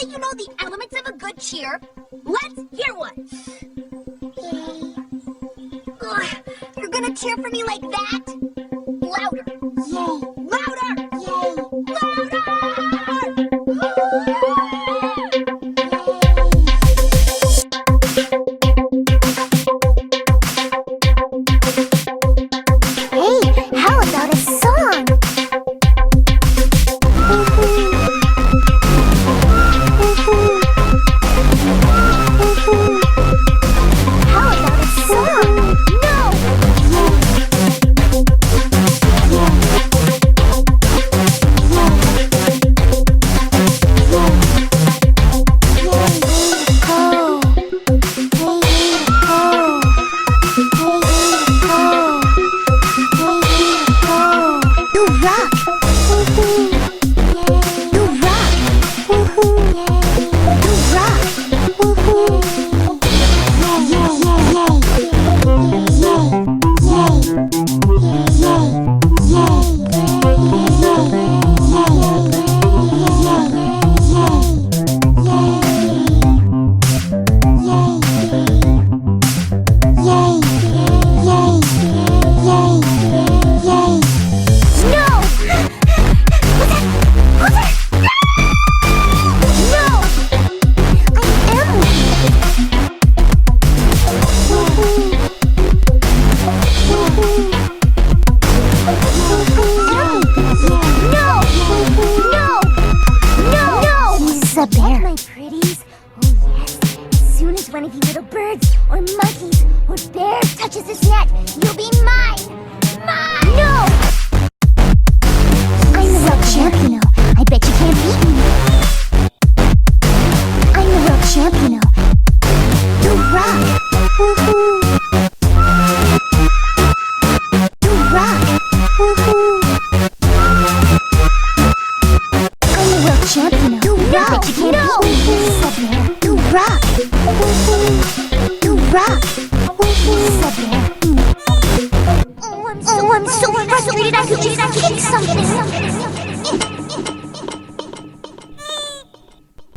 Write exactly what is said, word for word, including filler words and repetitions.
you know the elements of a good cheer? Let's hear one. Ugh, you're gonna cheer for me like that? Louder. Yay. Louder. Yay. Louder! Hey, how about a song? How about a song? No! A bear. My pretties. Oh yes. As soon as one of you little birds or monkeys or bears touches this net, you'll be mine. Mine. No. I'm the world champion. Oh. I bet you can't beat me. I'm the world champion. Oh. You rock. Woohoo. You rock. Woohoo. I'm the world champion. Oh. You rock. I bet you can't no. beat me. You rock. Woohoo. You rock. Woohoo.